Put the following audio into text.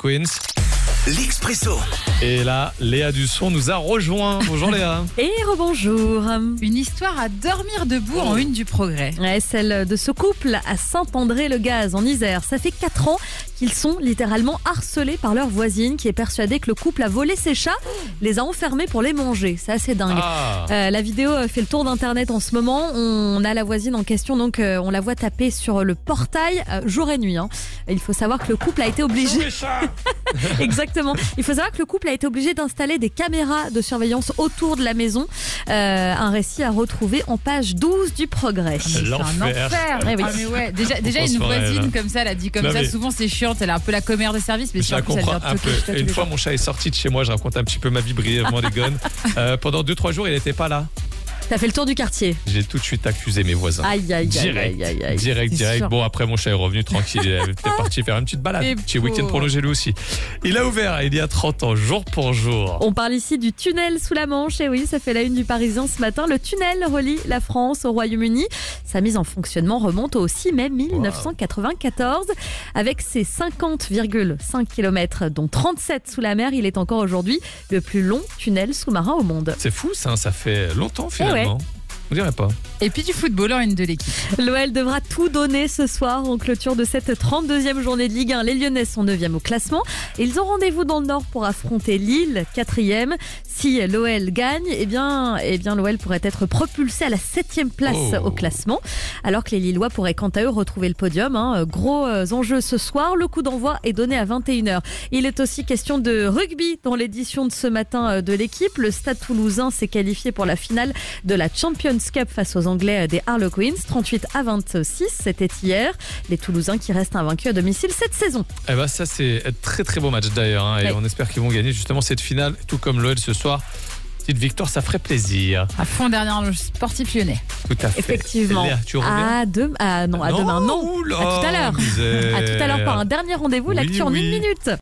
Queens. L'Expresso. Et là, Léa Dusson nous a rejoint. Bonjour Léa. Et rebonjour. Une histoire à dormir debout en une du Progrès. Ouais, celle de ce couple à Saint-André-le-Gaz en Isère. Ça fait 4 ans qu'ils sont littéralement harcelés par leur voisine qui est persuadée que le couple a volé ses chats, les a enfermés pour les manger. C'est assez dingue. La vidéo fait le tour d'internet en ce moment. On a la voisine en question, donc on la voit taper sur le portail jour et nuit. Il faut savoir que le couple a été obligé... Exactement. Il faut savoir que le couple a été obligé d'installer des caméras de surveillance autour de la maison. Un récit à retrouver en page 12 du Progrès. C'est un enfer. Eh oui. Ah mais ouais, déjà une voisine comme ça, elle a dit comme ça. Souvent c'est chiant, elle a un peu la commère de service, mais je la comprends un peu. Une fois, mon chat est sorti de chez moi, je raconte un petit peu ma vie brièvement des gones. Pendant 2-3 jours, il n'était pas là. T'as fait le tour du quartier. J'ai tout de suite accusé mes voisins. Direct. Bon, après, mon chat est revenu tranquille. Il était parti faire une petite balade. Petit week-end prolongé lui aussi. Il a ouvert il y a 30 ans, jour pour jour. On parle ici du tunnel sous la Manche. Et oui, ça fait la une du Parisien ce matin. Le tunnel relie la France au Royaume-Uni. Sa mise en fonctionnement remonte au 6 mai 1994. Avec ses 50,5 km, dont 37 sous la mer, il est encore aujourd'hui le plus long tunnel sous-marin au monde. C'est fou, ça fait longtemps finalement. On dirait pas. Et puis du football en une de l'équipe. L'OL devra tout donner ce soir en clôture de cette 32e journée de Ligue 1. Les Lyonnais sont 9e au classement. Ils ont rendez-vous dans le Nord pour affronter Lille, 4e. Si l'OL gagne, eh bien l'OL pourrait être propulsé à la 7e place au classement. Alors que les Lillois pourraient quant à eux retrouver le podium. Gros enjeu ce soir. Le coup d'envoi est donné à 21h. Il est aussi question de rugby dans l'édition de ce matin de l'équipe. Le Stade Toulousain s'est qualifié pour la finale de la Champions Cup face aux Anglais des Harlequins, 38-26, c'était hier. Les Toulousains qui restent invaincus à domicile cette saison. Ça c'est un très très beau match d'ailleurs, et on espère qu'ils vont gagner justement cette finale, tout comme l'OL ce soir. Petite victoire, ça ferait plaisir. À fond derrière le sportif lyonnais. Tout à fait. Effectivement. Léa, tu reviens à demain, non. Oula, à tout à l'heure. À tout à l'heure pour un dernier rendez-vous, l'actu en 1 minute.